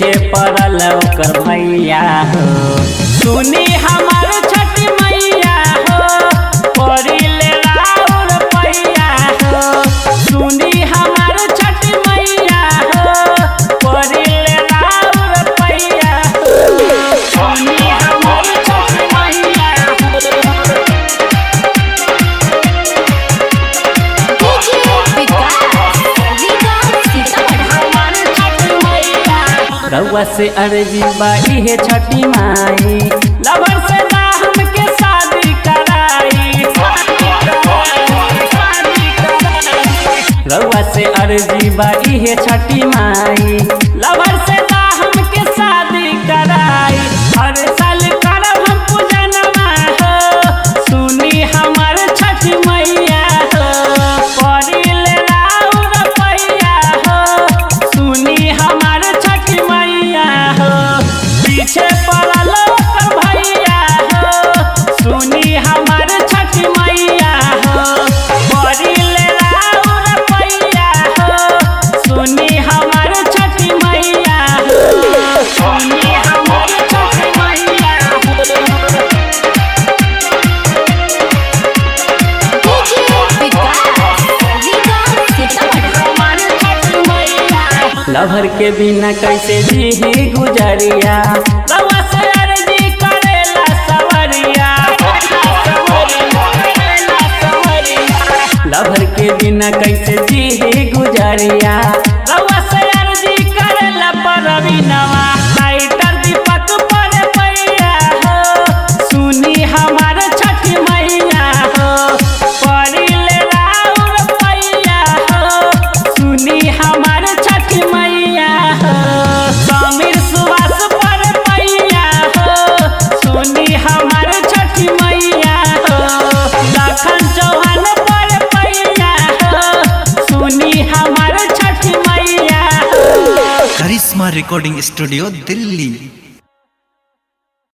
पीछे पड़ल ओकर भैया हो। सुनी हमार छठी मैया हो, पड़िले राउर पैया हो। सुनी हमार छठी मैया हो, पड़िले राउर पैया हो। सुनी हमार छठी मैया रउआ से अर्जी बा इहे छठी माई, लवर से ना हमके शादी कराई। रउआ से अर्जी बा इहे छठी माई, लवर से ना हमके शादी कराई। हर साल करब हम पूजनमा हो, सुनी हमार छठी मैया हो, पड़िले राउर पैया हो। सुनी हमार छठी मैया हो, पीछे पड़ल ओकर भैया हो। सुनी हमार छठी मैया हो, पड़िले राउर पैया हो। सुनी हमार छठी मैया हो, सुनी हमार छठी मैया लभर के बिना कैसे जी गुजरिया। रउआ से अर्जी करेला सवरिया। लभर के बिना कैसे जी गुजरिया। रउआ से अर्जी करेला परवीनवा, राइटर दीपक पर पैया हो। सुनी हमार छठी मैया हो, पड़िले राउर पैया हो। सुनी हमार छठी मैया हो, समीर सुभाष पर पैया हो। सुनी हमार छठी मैया हो, लखन चौहान पर पैया हो। सुनी हमार छठी मैया हो। Karishma recording studio Delhi.